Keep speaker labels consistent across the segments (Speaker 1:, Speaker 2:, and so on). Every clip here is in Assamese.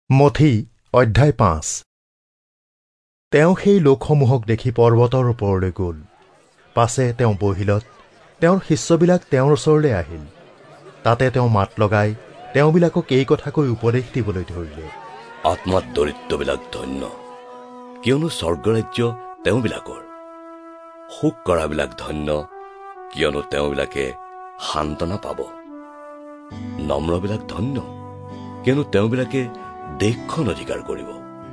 Speaker 1: মথি অধ্যায় 5। তেওঁ সেই লোকসমূহক দেখি পৰ্বতৰ ওপৰলৈ গ'ল। পাছে তেওঁ বহিলত তেওঁৰ শিষ্যবিলাক তেওঁৰ ওচৰলৈ আহিল। তাতে তেওঁ মাত লগাই তেওঁবিলাকক এই কথাকৈ উপদেশ দিবলৈ ধৰিলে।
Speaker 2: আত্মাত দৰিদ্ৰবিলাক ধন্য, কিয়নো স্বৰ্গৰাজ্য তেওঁবিলাকৰ। শোক কৰাবিলাক ধন্য, কিয়নো তেওঁবিলাকে সান্তনা পাব। নম্ৰবিলাক ধন্য, কিয়নো তেওঁবিলাকে দেশখন অধিকাৰ কৰিব।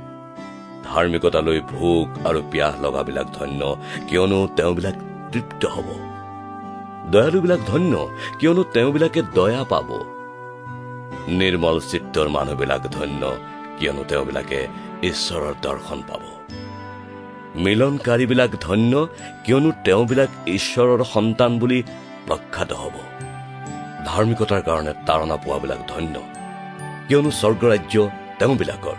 Speaker 2: ধাৰ্মিকতালৈ ভোক আৰু পিয়াহ লগাবিলাক ধন্য, কিয়নো তেওঁবিলাক তৃপ্ত হ'ব। দয়ালুবিলাক ধন্য, কিয়নো তেওঁবিলাকে দয়া পাব। নিৰ্মল চিত্তৰ মানুহবিলাক ধন্য, কিয়নো তেওঁবিলাকে ঈশ্বৰৰ দৰ্শন পাব। মিলনকাৰীবিলাক ধন্য, কিয়নো তেওঁবিলাক ঈশ্বৰৰ সন্তান বুলি প্ৰখ্যাত হ'ব। ধাৰ্মিকতাৰ কাৰণে তাৰণা পোৱাবিলাক ধন্য, কিয়নো স্বৰ্গৰাজ্য তেওঁবিলাকৰ।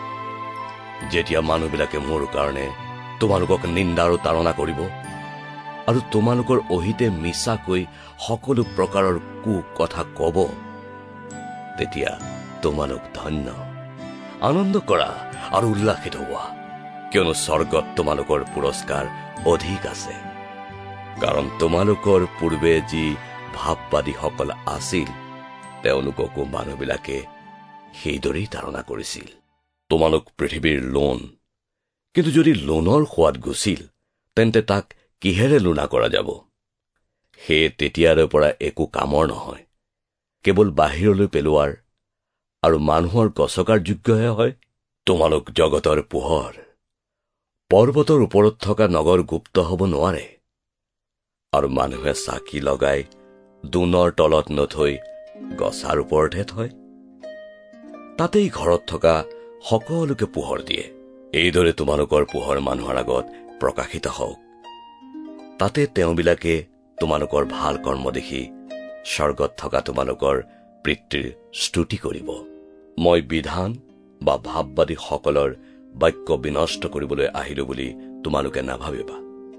Speaker 2: যেতিয়া মানুহবিলাকে মোৰ কাৰণে তোমালোকক নিন্দা আৰু তাৰণা কৰিব আৰু তোমালোকৰ অহিতে মিছাকৈ সকলো প্ৰকাৰৰ কু কথা কব, তেতিয়া তোমালোক ধন্য। আনন্দ কৰা আৰু উল্লাসিত হোৱা, কিয়নো স্বৰ্গত তোমালোকৰ পুৰস্কাৰ অধিক আছে। কাৰণ তোমালোকৰ পূৰ্বে যি ভাৱবাদীসকল আছিল, তেওঁলোককো মানুহবিলাকে সেইদৰেই তাৰণা কৰিছিল। তোমালোক পৃথিৱীৰ লোণ, কিন্তু যদি লোণৰ সোৱাদ গুচিল, তেন্তে তাক কিহেৰে লোণা কৰা যাব? সেয়ে তেতিয়াৰে পৰা একো কামৰ নহয়, কেৱল বাহিৰলৈ পেলোৱাৰ আৰু মানুহৰ গছকাৰ যোগ্যহে হয়। তোমালোক জগতৰ পোহৰ। পৰ্বতৰ ওপৰত থকা নগৰ গুপ্ত হ'ব নোৱাৰে, আৰু মানুহে চাকি লগাই দোণৰ তলত নথৈ গছাৰ ওপৰতহে থয়। তাতেই ঘৰত থকা সকলোকে পোহৰ দিয়ে। এইদৰে তোমালোকৰ পোহৰ মানুহৰ আগত প্ৰকাশিত হওক, তাতে তেওঁবিলাকে তোমালোকৰ ভাল কৰ্ম দেখি স্বৰ্গত থকা তোমালোকৰ পিতৃৰ স্তুতি কৰিব। মই বিধান বা ভাৱবাদীসকলৰ বাক্য বিনষ্ট কৰিবলৈ আহিলো বুলি তোমালোকে নাভাবিবা।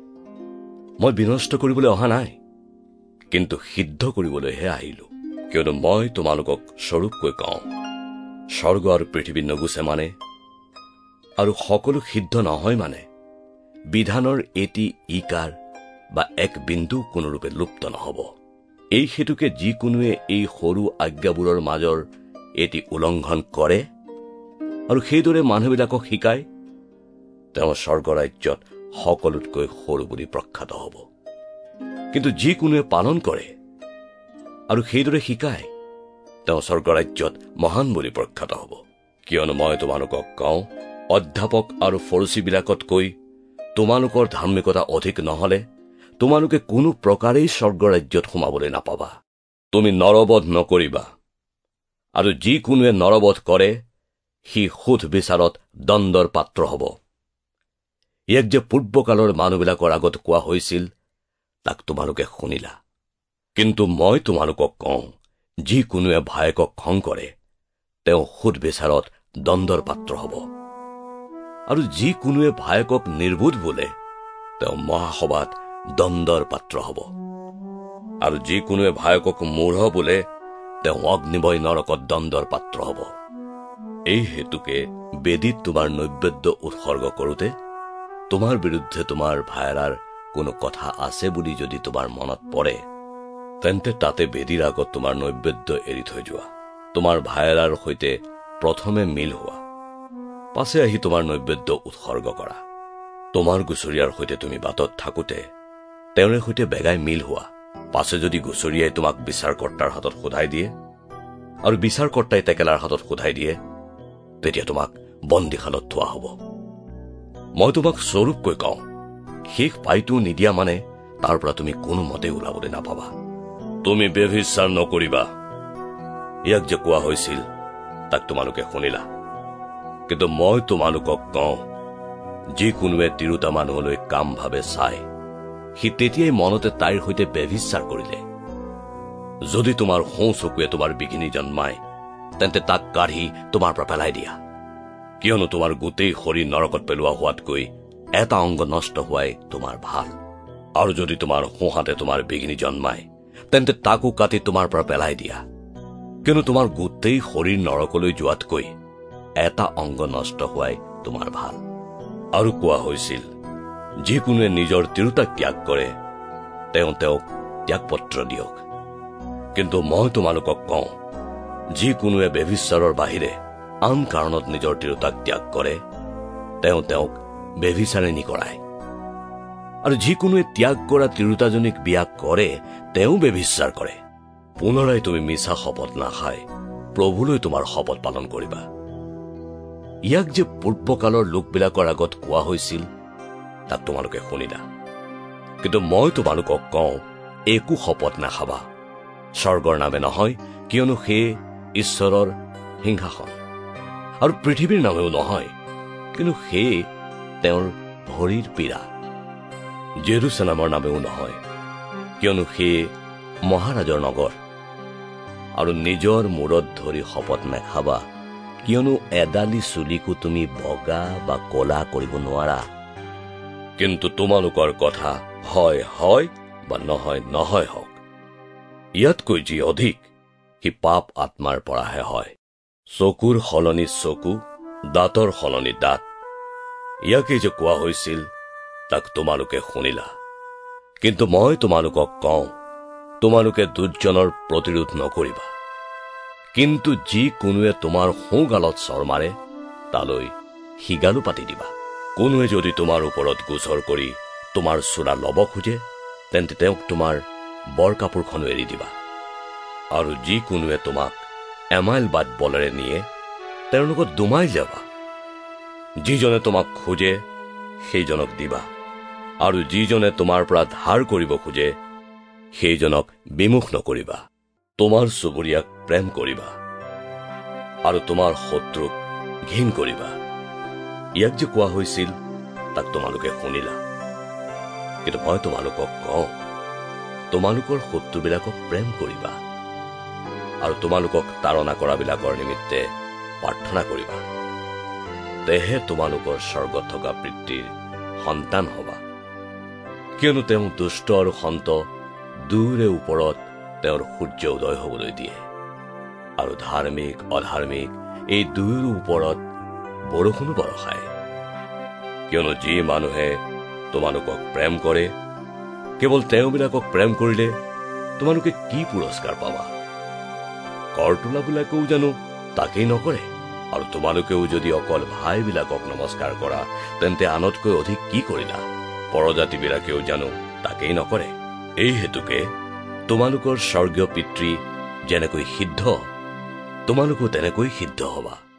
Speaker 2: মই বিনষ্ট কৰিবলৈ অহা নাই, কিন্তু সিদ্ধ কৰিবলৈহে আহিলো। কিয়নো মই তোমালোকক স্বৰূপকৈ কওঁ, স্বৰ্গ আৰু পৃথিৱী নুগুচে মানে, আৰু সকলো সিদ্ধ নহয় মানে, বিধানৰ এটি ইকাৰ বা এক বিন্দু কোনোৰূপে লুপ্ত নহব। এই হেতুকে যিকোনোৱে এই সৰু আজ্ঞাবোৰৰ মাজৰ এটি উলংঘন কৰে আৰু সেইদৰে মানুহবিলাকক শিকায়, তেওঁ স্বৰ্গৰাজ্যত সকলোতকৈ সৰু বুলি প্ৰখ্যাত হ'ব। কিন্তু যিকোনোৱে পালন কৰে আৰু সেইদৰে শিকায়, তেওঁ স্বৰ্গৰাজ্যত মহান বুলি প্ৰখ্যাত হ'ব। কিয়নো মই তোমালোকক কওঁ, অধ্যাপক আৰু ফৰিচীবিলাকতকৈ তোমালোকৰ ধাৰ্মিকতা অধিক নহলে তোমালোকে কোনো প্ৰকাৰেই স্বৰ্গৰাজ্যত সোমাবলৈ নাপাবা। তুমি নৰবধ নকৰিবা, আৰু যিকোনোৱে নৰবধ কৰে সি সুধ বিচাৰত দণ্ডৰ পাত্ৰ হ'ব। ইয়াক যে পূৰ্বকালৰ মানুহবিলাকৰ আগত কোৱা হৈছিল, তাক তোমালোকে শুনিলা। কিন্তু মই তোমালোকক কওঁ, যিকোনোৱে ভায়েকক খং কৰে, তেওঁ সুধ বিচাৰত দণ্ডৰ পাত্ৰ হ'ব। আৰু যিকোনোৱে ভায়েকক নিৰ্বোধ বোলে, তেওঁ মহাসভাত দণ্ডৰ পাত্ৰ হ'ব। আৰু যিকোনোৱে ভায়েকক মূঢ় বোলে, তেওঁ অগ্নিময় নৰকত দণ্ডৰ পাত্ৰ হ'ব। এই হেতুকে বেদীত তোমাৰ নৈবেদ্য উৎসৰ্গ কৰোতে তোমাৰ বিৰুদ্ধে তোমাৰ ভায়েৰাৰ কোনো কথা আছে বুলি যদি তোমাৰ মনত পৰে, তেন্তে তাতে বেদীৰ আগত তোমাৰ নৈবেদ্য এৰি থৈ যোৱা। তোমাৰ ভায়েৰাৰ সৈতে প্ৰথমে মিল হোৱা, পাছে আহি তোমাৰ নৈবেদ্য উৎসৰ্গ কৰা। তোমাৰ গুচৰীয়াৰ সৈতে তুমি বাটত থাকোতে তেওঁৰে সৈতে বেগাই মিল হোৱা। পাছে যদি গুচৰীয়াই তোমাক বিচাৰকৰ্তাৰ হাতত সোধাই দিয়ে আৰু বিচাৰকৰ্তাই টেকেলাৰ হাতত সোধাই দিয়ে, তেতিয়া তোমাক বন্দীশালত থোৱা হ'ব। মই তোমাক স্বৰূপকৈ কওঁ, শেষ পাইটো নিদিয়া মানে তাৰ পৰা তুমি কোনো মতে ওলাবলৈ নাপাবা। তুমি ব্যভিচাৰ নকৰিবা, ইয়াক যে কোৱা হৈছিল তাক তোমালোকে শুনিলা। কিন্তু মই তোমালোকক কওঁ, যিকোনোৱে তিৰোতা মানুহলৈ কাম ভাৱে চাই, সি তেতিয়াই মনতে তাইৰ সৈতে ব্যভিচাৰ কৰিলে। যদি তোমাৰ সোঁ চকুৱে তোমাৰ বিঘিনি জন্মায়, তেন্তে তাক কাঢ়ি তোমাৰ পৰা পেলাই দিয়া। কিয়নো তোমাৰ গোটেই শৰীৰ নৰকত পেলোৱা হোৱাতকৈ এটা অংগ নষ্ট হোৱাই তোমাৰ ভাল। আৰু যদি তোমাৰ সোঁহাতে তোমাৰ বিঘিনি জন্মায়, তেন্তে তাকো কাটি তোমাৰ পৰা পেলাই দিয়া। কিয়নো তোমাৰ গোটেই শৰীৰ নৰকলৈ যোৱাতকৈ এটা অংগ নষ্ট হোৱাই তোমাৰ ভাল। আৰু কোৱা হৈছিল, যিকোনোৱে নিজৰ তিৰোতাক ত্যাগ কৰে তেওঁক ত্যাগপত্ৰ দিয়ক। কিন্তু মই তোমালোকক কওঁ, যিকোনোৱে ব্যভিচাৰৰ বাহিৰে আন কাৰণত নিজৰ তিৰোতাক ত্যাগ কৰে তেওঁক ব্যভিচাৰিণী কৰায়। আৰু যিকোনোৱে ত্যাগ কৰা তিৰোতাজনীক বিয়া কৰে তেওঁ ব্যভিচাৰ কৰে। পুনৰাই তুমি মিছা শপত নাখাই প্ৰভুলৈ তোমাৰ শপত পালন কৰিবা। ইয়াক যে পূৰ্বকালৰ লোকবিলাকৰ আগত কোৱা হৈছিল তাক তোমালোকে শুনিলা। কিন্তু মই তোমালোকক কওঁ, একো শপত নাখাবা, স্বৰ্গৰ নামে নহয়, কিয়নো সেই ঈশ্বৰৰ সিংহাসন, আৰু পৃথিৱীৰ নামেও নহয়, কিন্তু সেই তেওঁৰ ভৰিৰ পীৰা, জেৰুচালেমৰ নামেও নহয়, কিয়নো সেই মহাৰাজৰ নগৰ, আৰু নিজৰ মূৰত ধৰি শপত নাখাবা, কিয়নো এডালি চুলিকো তুমি বগা বা কলা কৰিব নোৱাৰা। কিন্তু তোমালোকৰ কথা হয় হয় বা নহয় নহয় হওক। ইয়াতকৈ যি অধিক সি পাপ আত্মাৰ পৰাহে হয়। চকুৰ সলনি চকু, দাঁতৰ সলনি দাঁত। ইয়াকে যে কোৱা হৈছিল তাক তোমালোকে শুনিলা। কিন্তু মই তোমালোকক কওঁ, তোমালোকে দুৰ্জনৰ প্ৰতিৰোধ নকৰিবা। কিন্তু যি কোনোৱে তোমাৰ সোঁগালত চৰ মাৰে তালৈ সিগালো পাতি দিবা। কোনোৱে যদি তোমাৰ ওপৰত গোচৰ কৰি তোমাৰ চোলা ল'ব খোজে তেন্তে তেওঁক তোমাৰ বৰ কাপোৰখনো এৰি দিবা। আৰু যি কোনোৱে তোমাক এমাইল বাট বলেৰে নিয়ে তেওঁৰ লগত 2 মাইল যাবা। যিজনে তোমাক খোজে সেইজনক দিবা, আৰু যিজনে তোমাৰ পৰা ধাৰ কৰিব খোজে সেইজনক বিমুখ নকৰিবা। তোমাৰ চুবুৰীয়াক প্ৰেম কৰিবা আৰু তোমাৰ শত্ৰুক ঘিণ কৰিবা। ইয়াক যে কোৱা হৈছিল তাক তোমালোকে শুনিলা। কিন্তু মই তোমালোকক কওঁ, তোমালোকৰ শত্ৰুবিলাকক প্ৰেম কৰিবা আৰু তোমালোকক তাৰণা কৰাবিলাকৰ নিমিত্তে প্ৰাৰ্থনা কৰিবা। তেহে তোমালোকৰ স্বৰ্গত থকা পিতৃৰ সন্তান হবা। কিয়নো তেওঁ দুষ্ট আৰু সন্ত দুয়োৰে ওপৰত তেওঁৰ সূৰ্য উদয় হবলৈ দিয়ে, আৰু ধাৰ্মিক অধাৰ্মিক এই দুয়োৰো ওপৰত বৰষুণো বৰষায়। কিয়নো যি মানুহে তোমালোকক প্ৰেম কৰে কেৱল তেওঁবিলাকক প্ৰেম কৰিলে তোমালোকে কি পুৰস্কাৰ পাবা? কৰতোলাবিলাকেও জানো তাকেই নকৰে? আৰু তোমালোকেও যদি অকল ভাইবিলাকক নমস্কাৰ কৰা তেন্তে আনতকৈ অধিক কি কৰিলা? পৰজাতিবিলাকেও জানো তাকেই নকৰে? এই হেতুকে তোমালোকৰ স্বৰ্গীয় পিতৃ যেনেকৈ সিদ্ধ তোমালোকো তেনেকৈ সিদ্ধ হবা।